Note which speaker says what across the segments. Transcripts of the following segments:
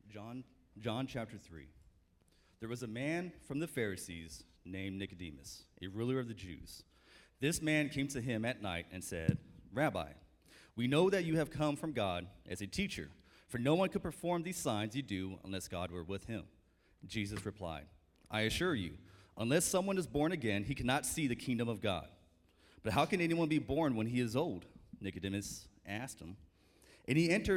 Speaker 1: John chapter 3. There was a man from the Pharisees named Nicodemus, a ruler of the Jews. This man came to him at night and said, "Rabbi, we know that you have come from God as a teacher, for no one could perform these signs you do unless God were with him." Jesus replied, "I assure you, unless someone is born again, he cannot see the kingdom of God." "But how can anyone be born when he is old?" Nicodemus asked him. Can he enter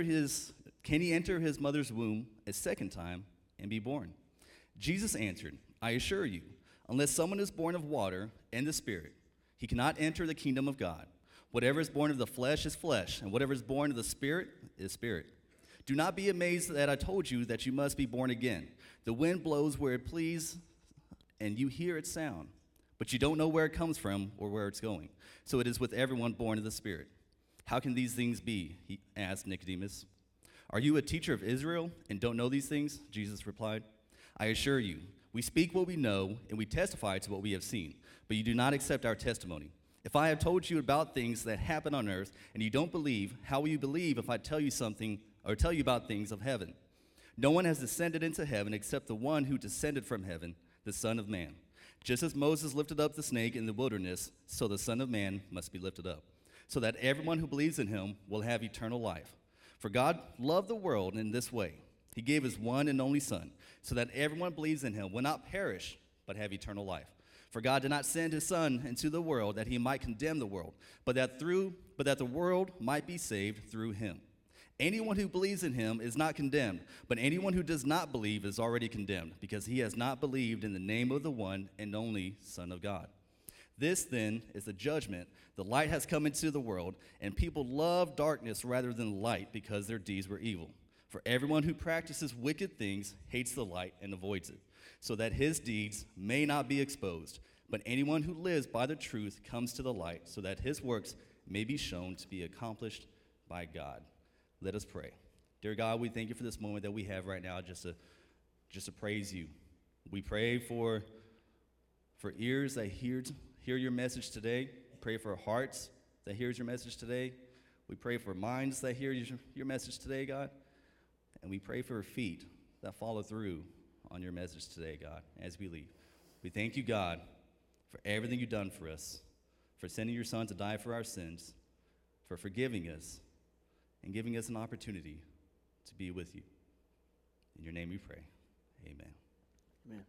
Speaker 1: his mother's womb a second time and be born?" Jesus answered, "I assure you, unless someone is born of water and the Spirit, he cannot enter the kingdom of God. Whatever is born of the flesh is flesh, and whatever is born of the Spirit is spirit. Do not be amazed that I told you that you must be born again. The wind blows where it pleases, and you hear its sound, but you don't know where it comes from or where it's going. So it is with everyone born of the Spirit. How can these things be?" he asked Nicodemus. "Are you a teacher of Israel and don't know these things?" Jesus replied. "I assure you, we speak what we know and we testify to what we have seen, but you do not accept our testimony. If I have told you about things that happen on earth and you don't believe, how will you believe if I tell you something or tell you about things of heaven? No one has descended into heaven except the one who descended from heaven, the Son of Man. Just as Moses lifted up the snake in the wilderness, so the Son of Man must be lifted up, so that everyone who believes in him will have eternal life. For God loved the world in this way. He gave his one and only Son, so that everyone who believes in him will not perish, but have eternal life. For God did not send his Son into the world that he might condemn the world, but that the world might be saved through him. Anyone who believes in him is not condemned, but anyone who does not believe is already condemned, because he has not believed in the name of the one and only Son of God. This, then, is the judgment. The light has come into the world, and people love darkness rather than light because their deeds were evil. For everyone who practices wicked things hates the light and avoids it, so that his deeds may not be exposed. But anyone who lives by the truth comes to the light, so that his works may be shown to be accomplished by God." Let us pray. Dear God, we thank you for this moment that we have right now just to praise you. We pray for ears that hear your message today. Pray for hearts that hears your message today. We pray for minds that hear your message today, God. And we pray for feet that follow through on your message today, God, as we leave. We thank you, God, for everything you've done for us, for sending your Son to die for our sins, for forgiving us, and giving us an opportunity to be with you. In your name we pray. Amen.
Speaker 2: Amen.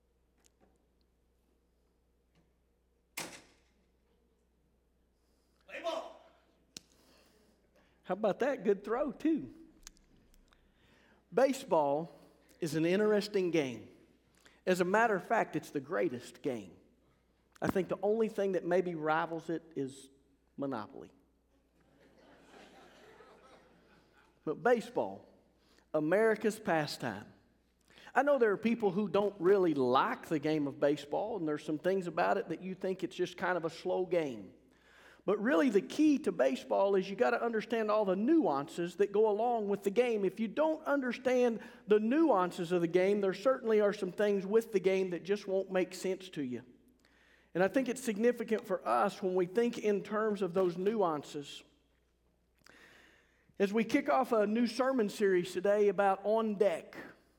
Speaker 1: Play ball.
Speaker 2: How about that? Good throw, too. Baseball is an interesting game. As a matter of fact, it's the greatest game. I think the only thing that maybe rivals it is Monopoly. But baseball, America's pastime. I know there are people who don't really like the game of baseball, and there's some things about it that you think it's just kind of a slow game. But really the key to baseball is you got to understand all the nuances that go along with the game. If you don't understand the nuances of the game, there certainly are some things with the game that just won't make sense to you. And I think it's significant for us when we think in terms of those nuances. As we kick off a new sermon series today about On Deck,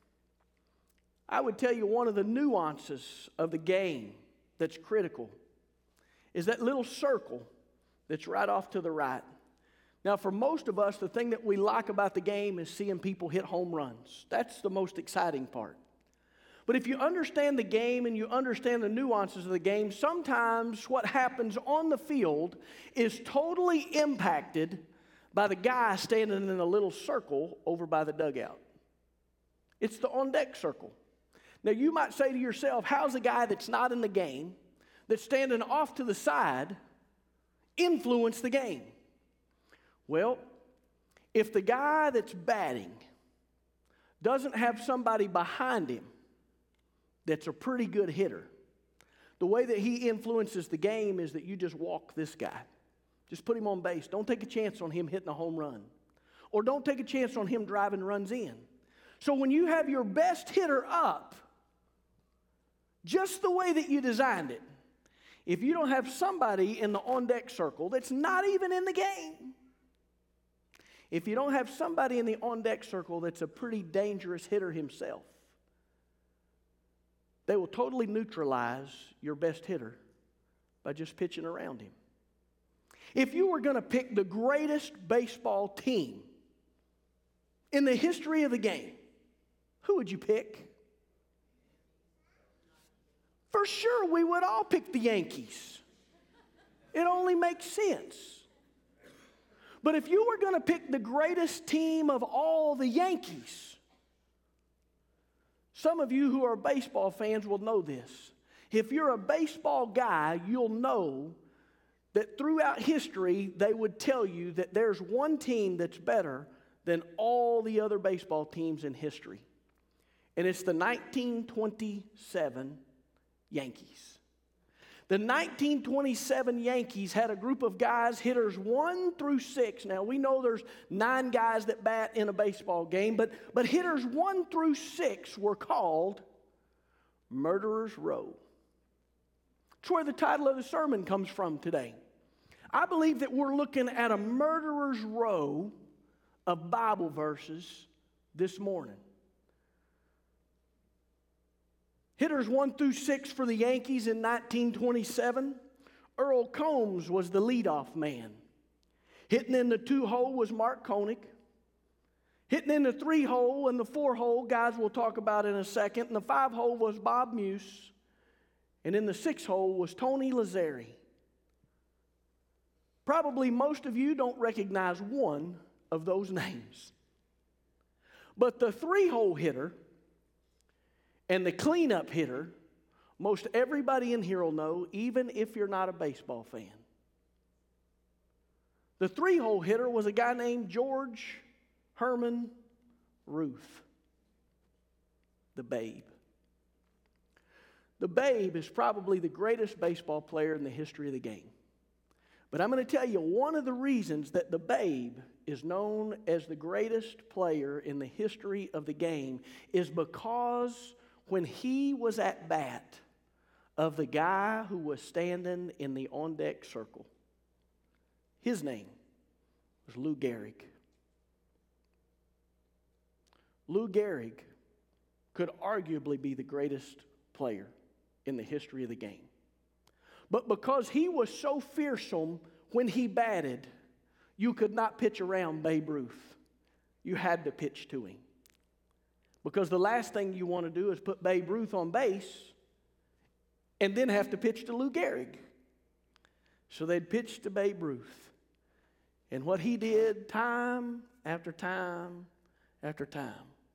Speaker 2: I would tell you one of the nuances of the game that's critical is that little circle that's right off to the right. Now, for most of us, the thing that we like about the game is seeing people hit home runs. That's the most exciting part. But if you understand the game and you understand the nuances of the game, sometimes what happens on the field is totally impacted by the guy standing in a little circle over by the dugout. It's the on-deck circle. Now, you might say to yourself, how's a guy that's not in the game, that's standing off to the side, influence the game? Well, if the guy that's batting doesn't have somebody behind him that's a pretty good hitter, the way that he influences the game is that you just walk this guy. Just put him on base. Don't take a chance on him hitting a home run. Or don't take a chance on him driving runs in. So when you have your best hitter up, just the way that you designed it, if you don't have somebody in the on-deck circle that's not even in the game, if you don't have somebody in the on-deck circle that's a pretty dangerous hitter himself, they will totally neutralize your best hitter by just pitching around him. If you were going to pick the greatest baseball team in the history of the game, who would you pick? For sure, we would all pick the Yankees. It only makes sense. But if you were going to pick the greatest team of all the Yankees, some of you who are baseball fans will know this. If you're a baseball guy, you'll know that throughout history, they would tell you that there's one team that's better than all the other baseball teams in history. And it's the 1927 Yankees. The 1927 Yankees had a group of guys, hitters 1 through 6. Now, we know there's 9 guys that bat in a baseball game, but hitters 1 through 6 were called Murderers Row. That's where the title of the sermon comes from today. I believe that we're looking at a murderer's row of Bible verses this morning. Hitters 1 through 6 for the Yankees in 1927. Earl Combs was the leadoff man. Hitting in the 2-hole was Mark Koenig. Hitting in the 3-hole and the 4-hole, guys we'll talk about in a second. And the 5-hole was Bob Muse. And in the 6-hole was Tony Lazzeri. Probably most of you don't recognize one of those names. But the 3-hole hitter and the cleanup hitter, most everybody in here will know, even if you're not a baseball fan. The 3-hole hitter was a guy named George Herman Ruth, the Babe. The Babe is probably the greatest baseball player in the history of the game. But I'm going to tell you one of the reasons that the Babe is known as the greatest player in the history of the game is because when he was at bat of the guy who was standing in the on-deck circle, his name was Lou Gehrig. Lou Gehrig could arguably be the greatest player in the history of the game. But because he was so fearsome when he batted, you could not pitch around Babe Ruth. You had to pitch to him. Because the last thing you want to do is put Babe Ruth on base and then have to pitch to Lou Gehrig. So they'd pitch to Babe Ruth. And what he did time after time after time,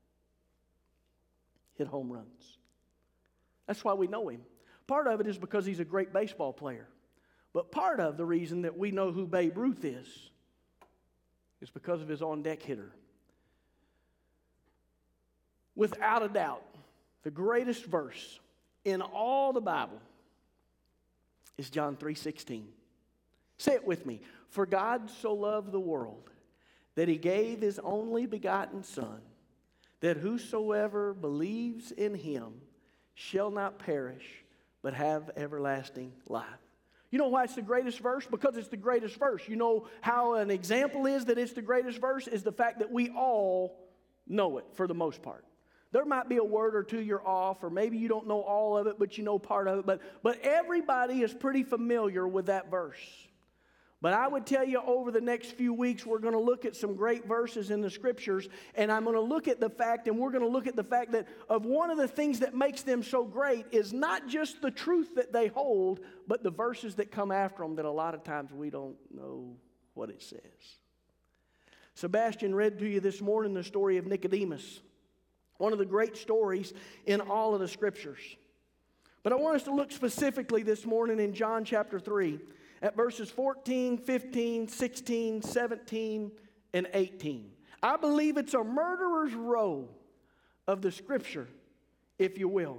Speaker 2: hit home runs. That's why we know him. Part of it is because he's a great baseball player. But part of the reason that we know who Babe Ruth is because of his on-deck hitter. Without a doubt, the greatest verse in all the Bible is John 3:16. Say it with me. For God so loved the world that he gave his only begotten Son, that whosoever believes in him shall not perish, but have everlasting life. You know why it's the greatest verse? Because it's the greatest verse. You know how an example is that it's the greatest verse is the fact that we all know it for the most part. There might be a word or two you're off, or maybe you don't know all of it, but you know part of it. But everybody is pretty familiar with that verse. But I would tell you over the next few weeks, we're going to look at some great verses in the Scriptures, and I'm going to look at the fact, and we're going to look at the fact that of one of the things that makes them so great is not just the truth that they hold, but the verses that come after them that a lot of times we don't know what it says. Sebastian read to you this morning the story of Nicodemus, one of the great stories in all of the Scriptures. But I want us to look specifically this morning in John chapter 3. At verses 14, 15, 16, 17, and 18. I believe it's a murderer's row of the Scripture, if you will.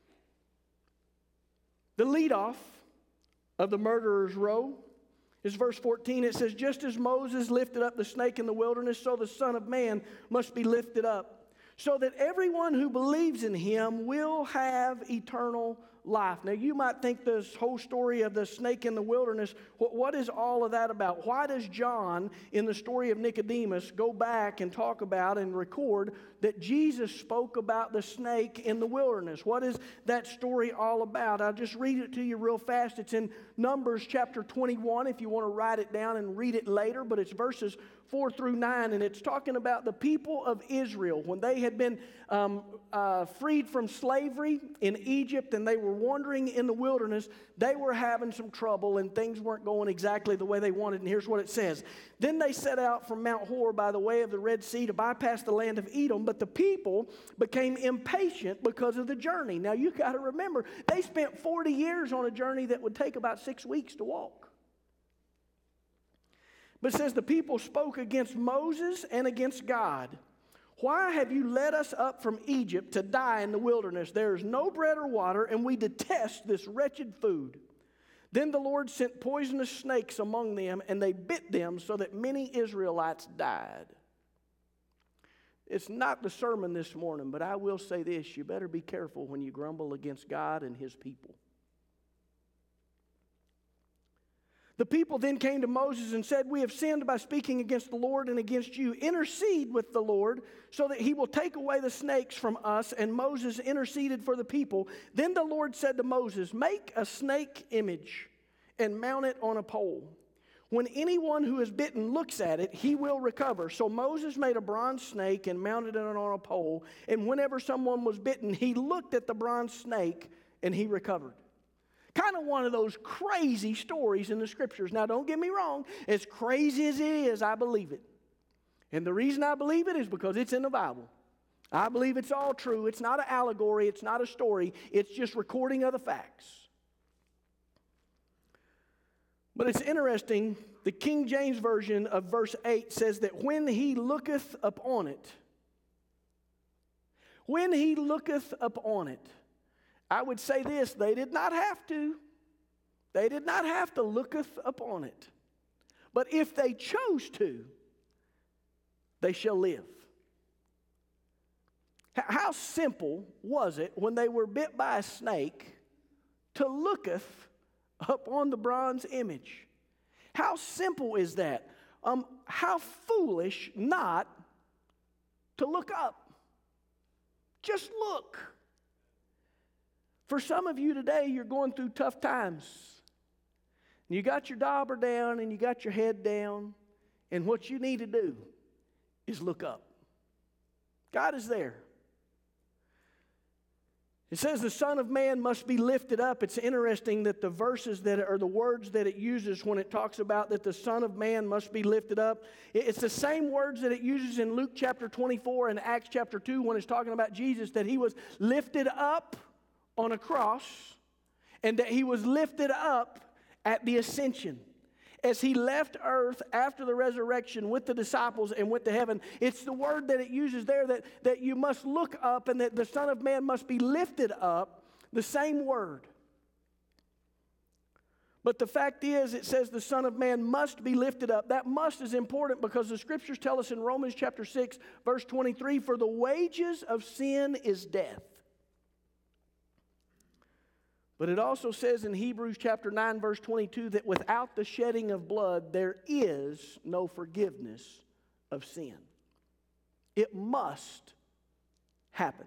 Speaker 2: The leadoff of the murderer's row is verse 14. It says, just as Moses lifted up the snake in the wilderness, so the Son of Man must be lifted up, so that everyone who believes in him will have eternal life. Now, you might think this whole story of the snake in the wilderness, what is all of that about? Why does John, in the story of Nicodemus, go back and talk about and record that Jesus spoke about the snake in the wilderness? What is that story all about? I'll just read it to you real fast. It's in Numbers chapter 21 if you want to write it down and read it later, but it's verses 4 through 9, and it's talking about the people of Israel when they had been freed from slavery in Egypt and they were wandering in the wilderness. They were having some trouble and things weren't going exactly the way they wanted, and here's what it says. Then they set out from Mount Hor by the way of the Red Sea to bypass the land of Edom, but the people became impatient because of the journey. Now you got to remember, they spent 40 years on a journey that would take about 6 weeks to walk. But it says the people spoke against Moses and against God. Why have you led us up from Egypt to die in the wilderness? There is no bread or water, and we detest this wretched food. Then the Lord sent poisonous snakes among them, and they bit them so that many Israelites died. It's not the sermon this morning, but I will say this. You better be careful when you grumble against God and His people. The people then came to Moses and said, we have sinned by speaking against the Lord and against you. Intercede with the Lord so that He will take away the snakes from us. And Moses interceded for the people. Then the Lord said to Moses, make a snake image and mount it on a pole. When anyone who is bitten looks at it, he will recover. So Moses made a bronze snake and mounted it on a pole. And whenever someone was bitten, he looked at the bronze snake and he recovered. Kind of one of those crazy stories in the Scriptures. Now, don't get me wrong. As crazy as it is, I believe it. And the reason I believe it is because it's in the Bible. I believe it's all true. It's not an allegory. It's not a story. It's just recording of the facts. But it's interesting. The King James Version of verse 8 says that when he looketh upon it, I would say this, they did not have to. They did not have to looketh upon it. But if they chose to, they shall live. How simple was it when they were bit by a snake to looketh upon the bronze image? How simple is that? How foolish not to look up. Just look. For some of you today, you're going through tough times. You got your dauber down and you got your head down, and what you need to do is look up. God is there. It says the Son of Man must be lifted up. It's interesting that the verses that are the words that it uses when it talks about that the Son of Man must be lifted up. It's the same words that it uses in Luke chapter 24 and Acts chapter 2 when it's talking about Jesus, that He was lifted up on a cross, and that He was lifted up at the ascension. As He left earth after the resurrection with the disciples and went to heaven, it's the word that it uses there that you must look up and that the Son of Man must be lifted up, the same word. But the fact is, it says the Son of Man must be lifted up. That must is important because the Scriptures tell us in Romans chapter 6, verse 23, for the wages of sin is death. But it also says in Hebrews chapter 9, verse 22, that without the shedding of blood, there is no forgiveness of sin. It must happen.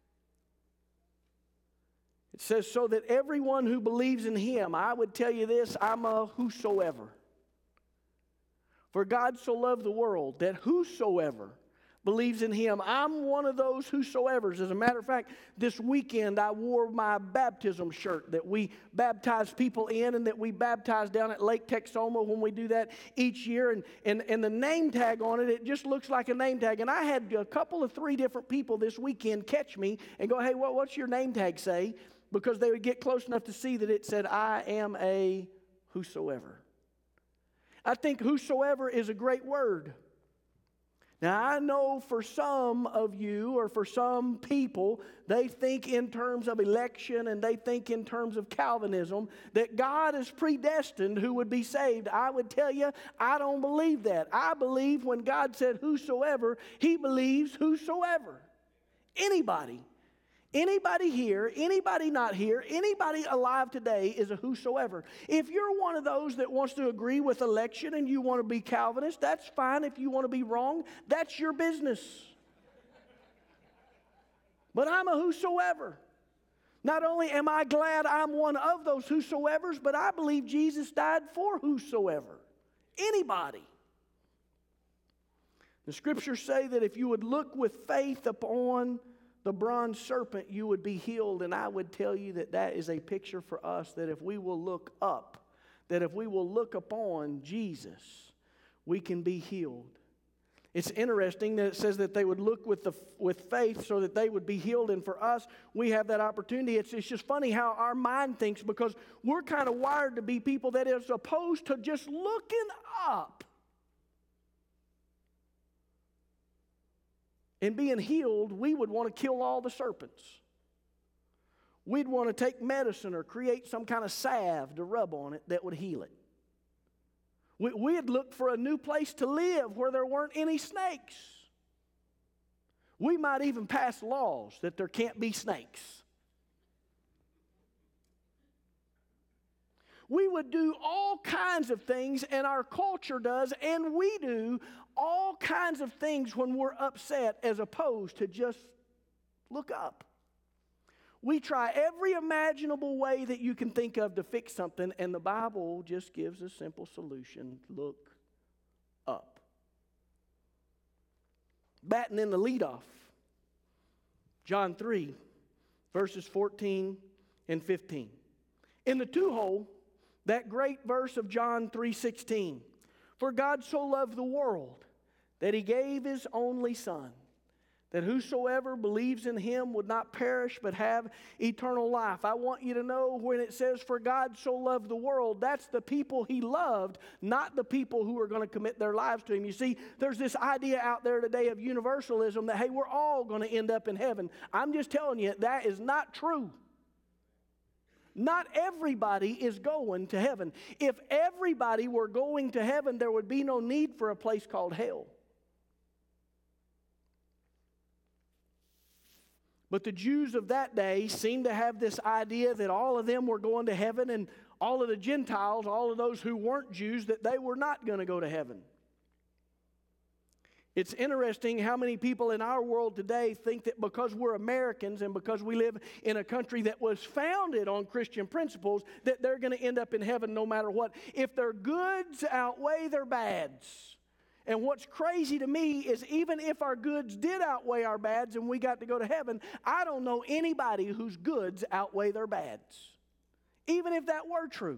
Speaker 2: It says, so that everyone who believes in Him, I would tell you this, I'm a whosoever. For God so loved the world that whosoever believes in Him. I'm one of those whosoevers. As a matter of fact, this weekend I wore my baptism shirt that we baptize people in and that we baptize down at Lake Texoma when we do that each year. And the name tag on it, it just looks like a name tag. And I had a couple of 3 different people this weekend catch me and go, hey, what's your name tag say? Because they would get close enough to see that it said, I am a whosoever. I think whosoever is a great word. Now, I know for some of you or for some people, they think in terms of election and they think in terms of Calvinism that God is predestined who would be saved. I would tell you, I don't believe that. I believe when God said whosoever, He believes whosoever. Anybody. Anybody here, anybody not here, anybody alive today is a whosoever. If you're one of those that wants to agree with election and you want to be Calvinist, that's fine. If you want to be wrong, that's your business. But I'm a whosoever. Not only am I glad I'm one of those whosoevers, but I believe Jesus died for whosoever. Anybody. The scriptures say that if you would look with faith upon the bronze serpent, you would be healed. And I would tell you that that is a picture for us, that if we will look up, that if we will look upon Jesus, we can be healed. It's interesting that it says that they would look with faith so that they would be healed. And for us, we have that opportunity. It's just funny how our mind thinks, because we're kind of wired to be people that is opposed to just looking up and being healed. We would want to kill all the serpents. We'd want to take medicine or create some kind of salve to rub on it that would heal it. We'd look for a new place to live where there weren't any snakes. We might even pass laws that there can't be snakes. We would do all kinds of things, and our culture does, and we do all kinds of things when we're upset, as opposed to just look up. We try every imaginable way that you can think of to fix something, and the Bible just gives a simple solution. Look up. Batting in the leadoff. John 3, verses 14 and 15. In the two-hole, that great verse of John 3:16. For God so loved the world that he gave his only Son, that whosoever believes in him would not perish but have eternal life. I want you to know, when it says, for God so loved the world, that's the people he loved, not the people who are going to commit their lives to him. You see, there's this idea out there today of universalism that, hey, we're all going to end up in heaven. I'm just telling you, that is not true. Not everybody is going to heaven. If everybody were going to heaven, there would be no need for a place called hell. But the Jews of that day seemed to have this idea that all of them were going to heaven, and all of the Gentiles, all of those who weren't Jews, that they were not going to go to heaven. It's interesting how many people in our world today think that because we're Americans and because we live in a country that was founded on Christian principles, that they're going to end up in heaven no matter what. If their goods outweigh their bads. And what's crazy to me is, even if our goods did outweigh our bads and we got to go to heaven, I don't know anybody whose goods outweigh their bads, even if that were true.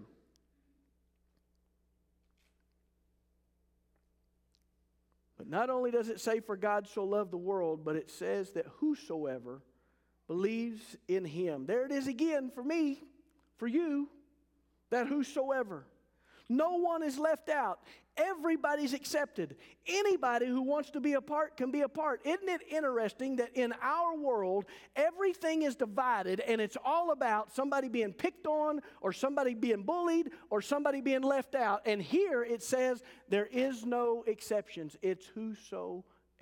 Speaker 2: But not only does it say, for God so loved the world, but it says that whosoever believes in him. There it is again for me, for you, that whosoever. No one is left out. Everybody's accepted. Anybody who wants to be a part can be a part. Isn't it interesting that in our world, everything is divided, and it's all about somebody being picked on, or somebody being bullied, or somebody being left out. And here it says there is no exceptions. It's whosoever.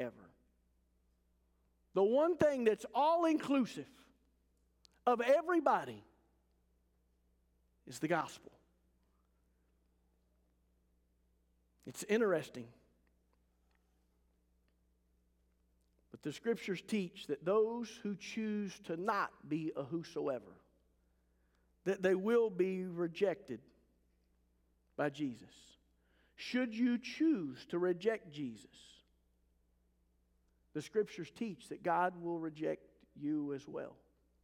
Speaker 2: The one thing that's all inclusive of everybody is the gospel. It's interesting. But the scriptures teach that those who choose to not be a whosoever, that they will be rejected by Jesus. Should you choose to reject Jesus, the scriptures teach that God will reject you as well.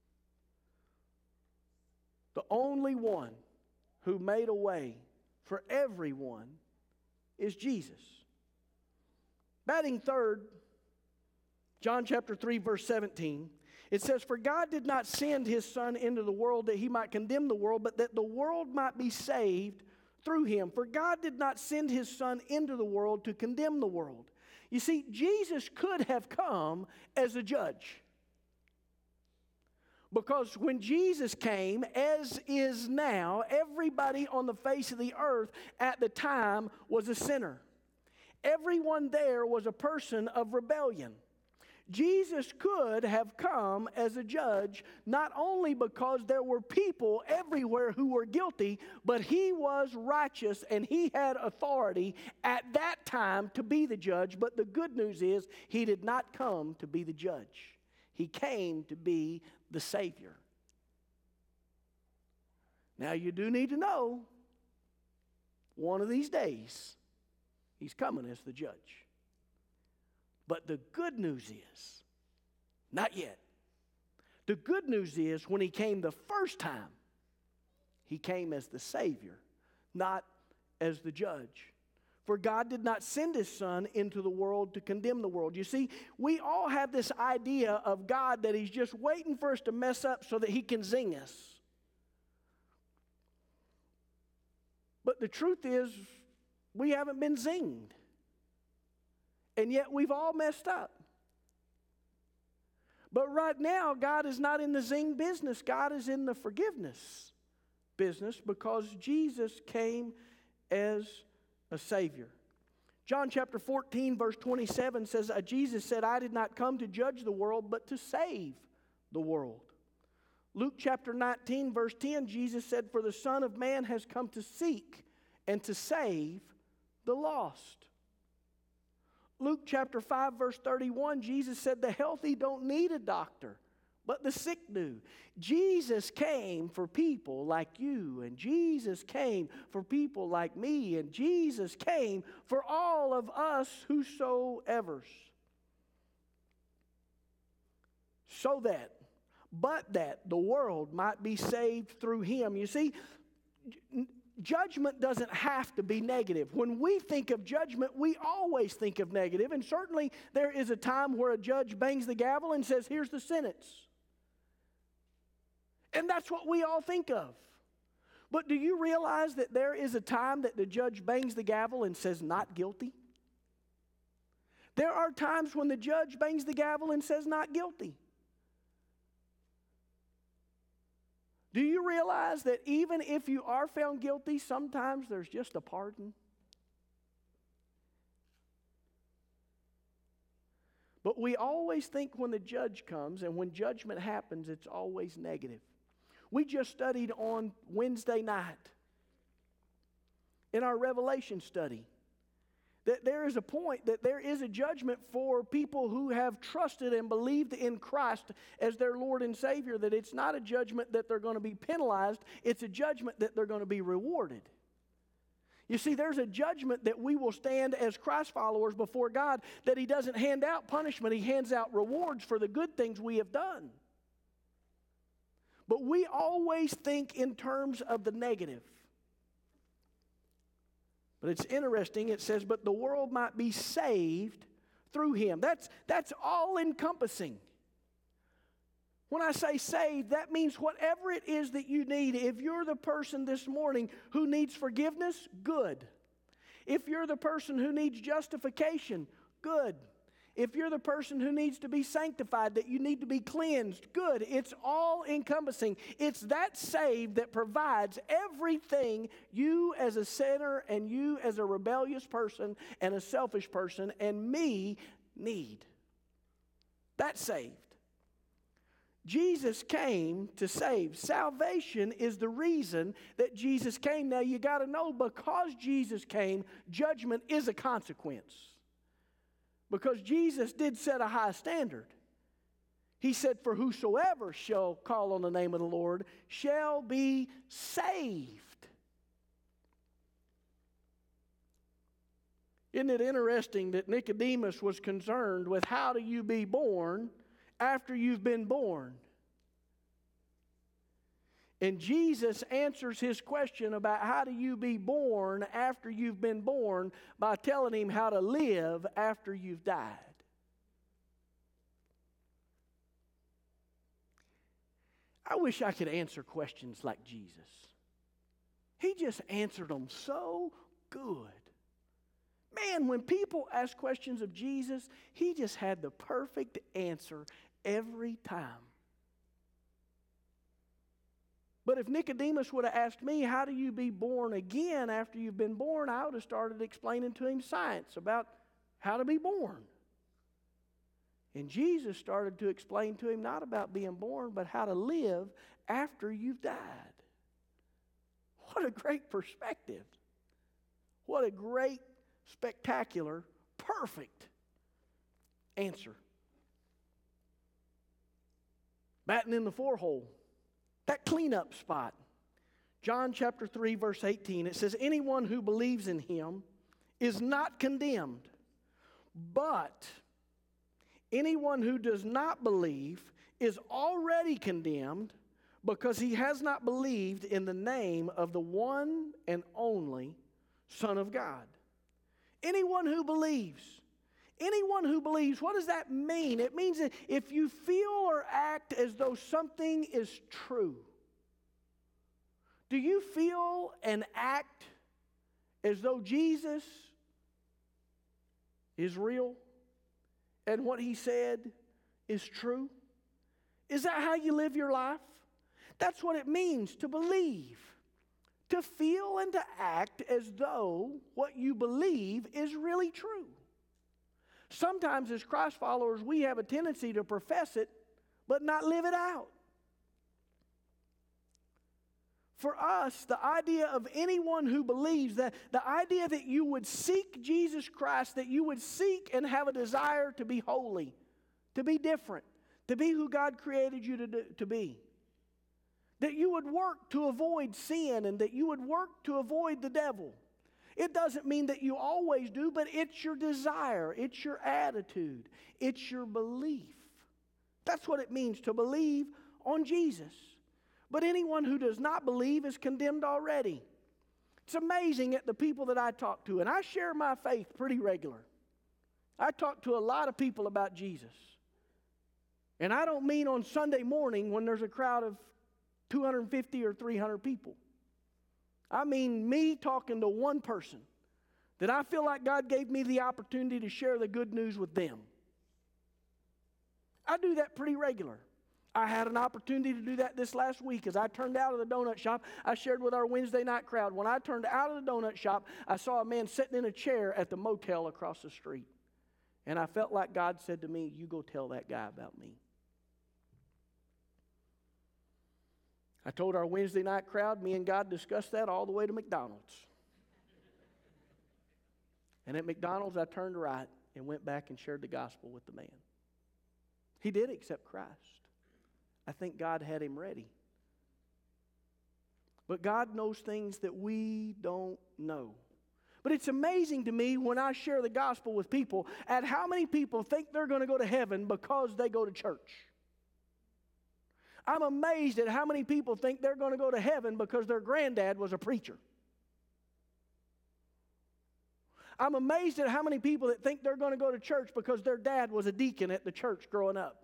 Speaker 2: The only one who made a way for everyone is Jesus. Batting third, John chapter 3, verse 17, it says, for God did not send his Son into the world that he might condemn the world, but that the world might be saved through him. For God did not send his Son into the world to condemn the world. You see, Jesus could have come as a judge. Because when Jesus came, as is now, everybody on the face of the earth at the time was a sinner. Everyone there was a person of rebellion. Jesus could have come as a judge, not only because there were people everywhere who were guilty, but he was righteous and he had authority at that time to be the judge. But the good news is he did not come to be the judge. He came to be the Savior. Now you do need to know, one of these days, he's coming as the judge. But the good news is, not yet. The good news is when he came the first time, he came as the Savior, not as the judge. For God did not send his Son into the world to condemn the world. You see, we all have this idea of God that he's just waiting for us to mess up so that he can zing us. But the truth is, we haven't been zinged. And yet we've all messed up. But right now, God is not in the zing business. God is in the forgiveness business because Jesus came as a Savior. John chapter 14, verse 27 says, Jesus said, I did not come to judge the world, but to save the world. Luke chapter 19, verse 10, Jesus said, for the Son of Man has come to seek and to save the lost. Luke chapter 5, verse 31, Jesus said, the healthy don't need a doctor, but the sick do. Jesus came for people like you, and Jesus came for people like me, and Jesus came for all of us whosoever. So that, but that the world might be saved through him. You see, judgment doesn't have to be negative. When we think of judgment, we always think of negative. And certainly there is a time where a judge bangs the gavel and says, here's the sentence. And that's what we all think of. But do you realize that there is a time that the judge bangs the gavel and says, not guilty? There are times when the judge bangs the gavel and says, not guilty. Do you realize that even if you are found guilty, sometimes there's just a pardon? But we always think when the judge comes and when judgment happens, it's always negative. We just studied on Wednesday night in our Revelation study that there is a point that there is a judgment for people who have trusted and believed in Christ as their Lord and Savior, that it's not a judgment that they're going to be penalized, it's a judgment that they're going to be rewarded. You see, there's a judgment that we will stand as Christ followers before God, that he doesn't hand out punishment, he hands out rewards for the good things we have done. But we always think in terms of the negative. But it's interesting, it says, but the world might be saved through him. That's all encompassing. When I say saved, that means whatever it is that you need. If you're the person this morning who needs forgiveness, good. If you're the person who needs justification, good. If you're the person who needs to be sanctified, that you need to be cleansed, good. It's all encompassing. It's that saved that provides everything you as a sinner and you as a rebellious person and a selfish person and me need. That's saved. Jesus came to save. Salvation is the reason that Jesus came. Now you got to know, because Jesus came, judgment is a consequence. Because Jesus did set a high standard. He said, for whosoever shall call on the name of the Lord shall be saved. Isn't it interesting that Nicodemus was concerned with how do you be born after you've been born? And Jesus answers his question about how do you be born after you've been born by telling him how to live after you've died. I wish I could answer questions like Jesus. He just answered them so good. Man, when people ask questions of Jesus, he just had the perfect answer every time. But if Nicodemus would have asked me, how do you be born again after you've been born, I would have started explaining to him science about how to be born. And Jesus started to explain to him not about being born, but how to live after you've died. What a great perspective. What a great, spectacular, perfect answer. Batting in the four-hole, that cleanup spot. John chapter 3, verse 18, it says, anyone who believes in him is not condemned, but anyone who does not believe is already condemned because he has not believed in the name of the one and only Son of God. Anyone who believes. Anyone who believes, what does that mean? It means that if you feel or act as though something is true, do you feel and act as though Jesus is real and what he said is true? Is that how you live your life? That's what it means to believe. To feel and to act as though what you believe is really true. Sometimes as Christ followers, we have a tendency to profess it, but not live it out. For us, the idea of anyone who believes, that the idea that you would seek Jesus Christ, that you would seek and have a desire to be holy, to be different, to be who God created you to be. That you would work to avoid sin and that you would work to avoid the devil. It doesn't mean that you always do, but it's your desire, it's your attitude, it's your belief. That's what it means to believe on Jesus. But anyone who does not believe is condemned already. It's amazing at the people that I talk to, and I share my faith pretty regular. I talk to a lot of people about Jesus. And I don't mean on Sunday morning when there's a crowd of 250 or 300 people. I mean me talking to one person that I feel like God gave me the opportunity to share the good news with them. I do that pretty regular. I had an opportunity to do that this last week as I turned out of the donut shop. I shared with our Wednesday night crowd. When I turned out of the donut shop, I saw a man sitting in a chair at the motel across the street. And I felt like God said to me, you go tell that guy about me. I told our Wednesday night crowd, me and God discussed that all the way to McDonald's. And at McDonald's, I turned right and went back and shared the gospel with the man. He did accept Christ. I think God had him ready. But God knows things that we don't know. But it's amazing to me when I share the gospel with people at how many people think they're going to go to heaven because they go to church. I'm amazed at how many people think they're going to go to heaven because their granddad was a preacher. I'm amazed at how many people that think they're going to go to church because their dad was a deacon at the church growing up.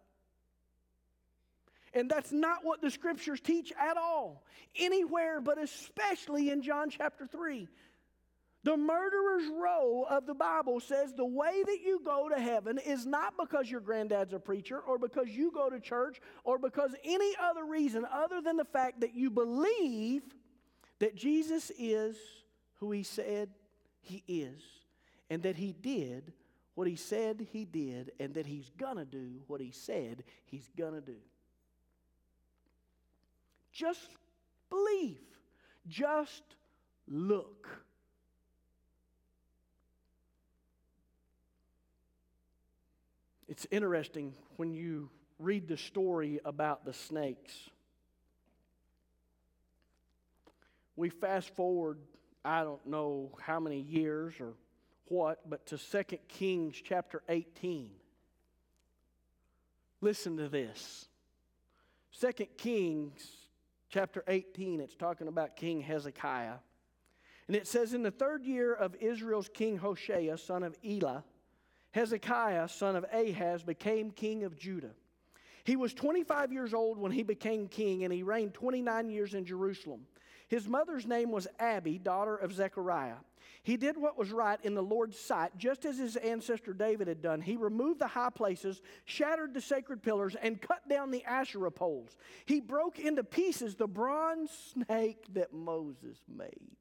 Speaker 2: And that's not what the scriptures teach at all. Anywhere, but especially in John chapter 3. The murderer's row of the Bible says the way that you go to heaven is not because your granddad's a preacher or because you go to church or because any other reason other than the fact that you believe that Jesus is who he said he is and that he did what he said he did and that he's gonna do what he said he's gonna do. Just believe. Just look. It's interesting when you read the story about the snakes. We fast forward, I don't know how many years or what, but to 2 Kings chapter 18. Listen to this. 2 Kings chapter 18, it's talking about King Hezekiah. And it says, in the 3rd year of Israel's king Hoshea, son of Elah, Hezekiah, son of Ahaz, became king of Judah. He was 25 years old when he became king, and he reigned 29 years in Jerusalem. His mother's name was Abi, daughter of Zechariah. He did what was right in the Lord's sight, just as his ancestor David had done. He removed the high places, shattered the sacred pillars, and cut down the Asherah poles. He broke into pieces the bronze snake that Moses made.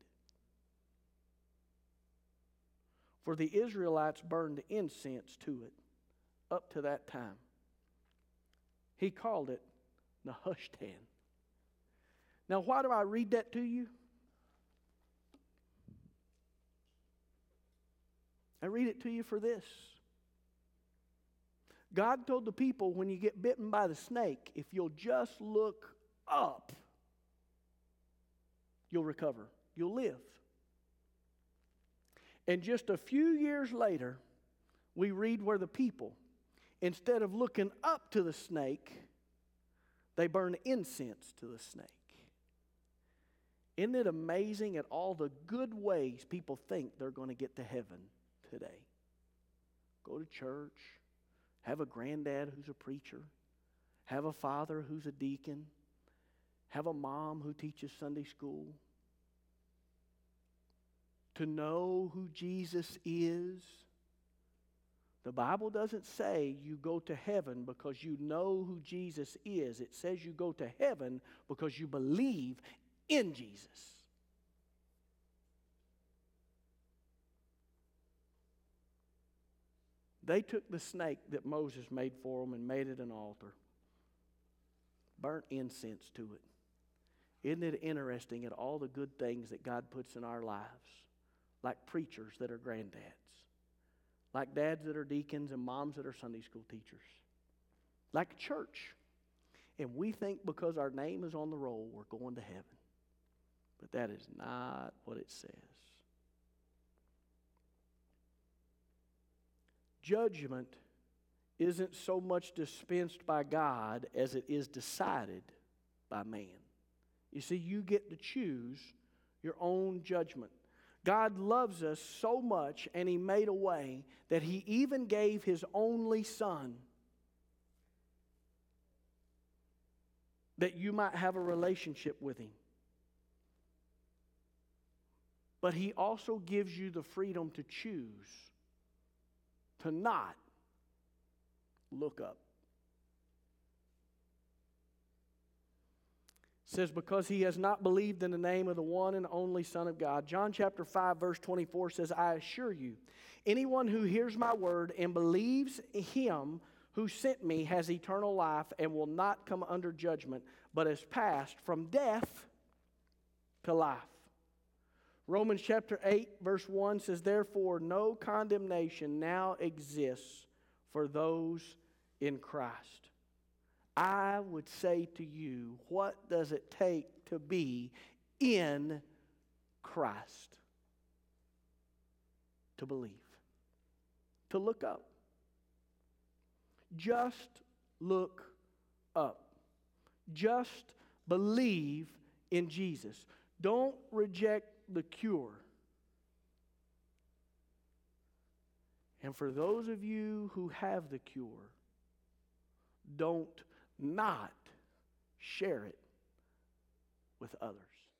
Speaker 2: For the Israelites burned incense to it up to that time. He called it Nehushtan. Now, why do I read that to you? I read it to you for this. God told the people, when you get bitten by the snake, if you'll just look up, you'll recover. You'll live. And just a few years later, we read where the people, instead of looking up to the snake, they burn incense to the snake. Isn't it amazing at all the good ways people think they're going to get to heaven today? Go to church, have a granddad who's a preacher, have a father who's a deacon, have a mom who teaches Sunday school. To know who Jesus is. The Bible doesn't say you go to heaven because you know who Jesus is. It says you go to heaven because you believe in Jesus. They took the snake that Moses made for them and made it an altar. Burnt incense to it. Isn't it interesting at all the good things that God puts in our lives? Like preachers that are granddads. Like dads that are deacons and moms that are Sunday school teachers. Like church. And we think because our name is on the roll, we're going to heaven. But that is not what it says. Judgment isn't so much dispensed by God as it is decided by man. You see, you get to choose your own judgment. God loves us so much, and He made a way that He even gave His only Son that you might have a relationship with Him. But He also gives you the freedom to choose to not look up. It says, because he has not believed in the name of the one and only Son of God. John chapter 5, verse 24 says, I assure you, anyone who hears my word and believes Him who sent me has eternal life and will not come under judgment, but has passed from death to life. Romans chapter 8, verse 1 says, therefore no condemnation now exists for those in Christ. I would say to you, what does it take to be in Christ? To believe. To look up. Just look up. Just believe in Jesus. Don't reject the cure. And for those of you who have the cure, don't not share it with others.